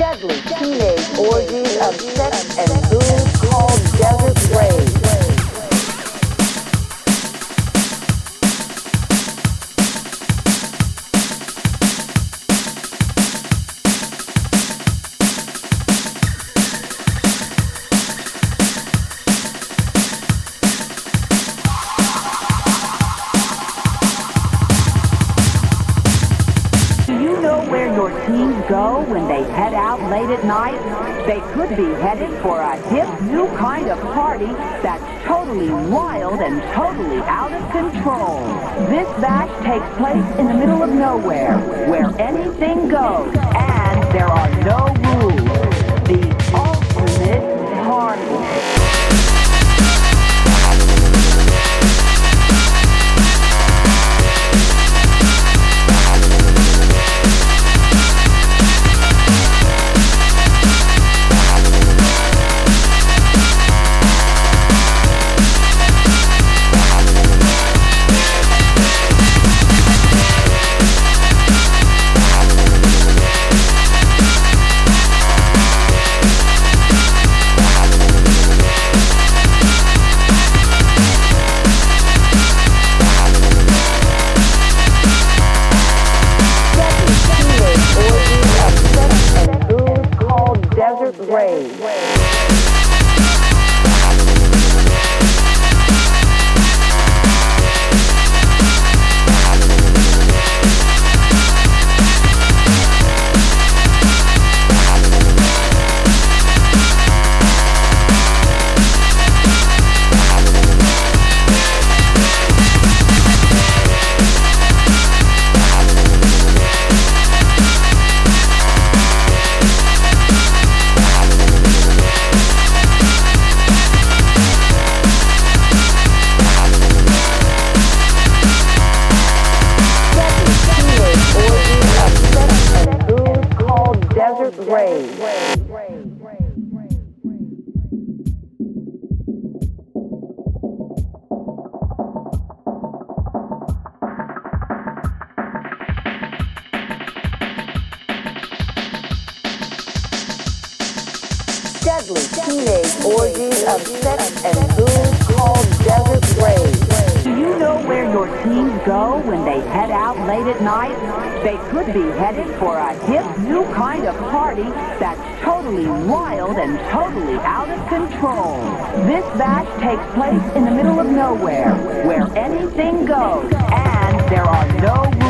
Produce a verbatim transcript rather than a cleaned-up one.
Deadly teenage orgies of sex and booze called Desert Rave. Go when they head out late at night? They could be headed for a hip new kind of party that's totally wild and totally out of control. This bash takes place in the middle of nowhere, where anything goes, and there are no rules. The ultimate party. Rave. Rave. Deadly teenage orgies of sex and booze called Desert Rave. Do you know where your teens go when they head out late at night? They could be headed for a hip new kind of party that's totally wild and totally out of control. This bash takes place in the middle of nowhere, where anything goes, and there are no